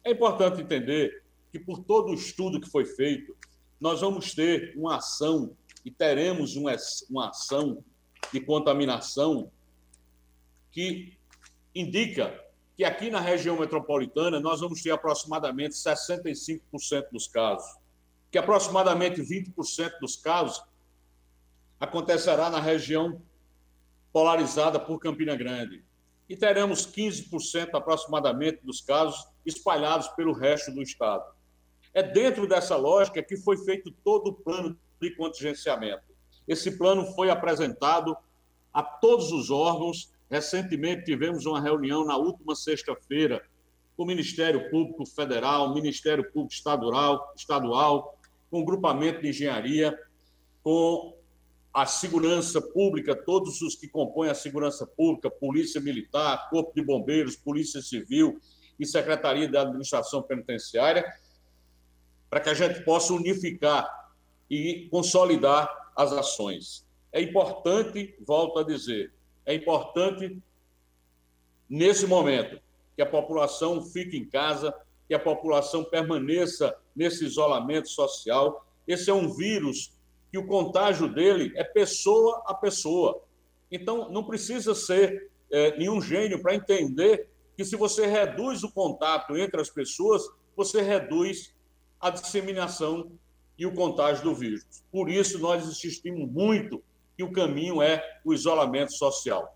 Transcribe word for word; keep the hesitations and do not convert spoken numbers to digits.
É importante entender que, por todo o estudo que foi feito, nós vamos ter uma ação e teremos uma, uma ação de contaminação que indica que aqui na região metropolitana nós vamos ter aproximadamente sessenta e cinco por cento dos casos, que aproximadamente vinte por cento dos casos acontecerá na região polarizada por Campina Grande. E teremos quinze por cento aproximadamente dos casos espalhados pelo resto do estado. É dentro dessa lógica que foi feito todo o plano de contingenciamento. Esse plano foi apresentado a todos os órgãos. Recentemente tivemos uma reunião na última sexta-feira com o Ministério Público Federal, Ministério Público Estadual, estadual, com o grupamento de engenharia, com a segurança pública, todos os que compõem a segurança pública, Polícia Militar, Corpo de Bombeiros, Polícia Civil e Secretaria da Administração Penitenciária, para que a gente possa unificar e consolidar as ações. É importante, volto a dizer, é importante, nesse momento, que a população fique em casa, que a população permaneça nesse isolamento social. Esse é um vírus que o contágio dele é pessoa a pessoa. Então, não precisa ser é, nenhum gênio para entender que, se você reduz o contato entre as pessoas, você reduz a disseminação e o contágio do vírus. Por isso, nós insistimos muito que o caminho é o isolamento social.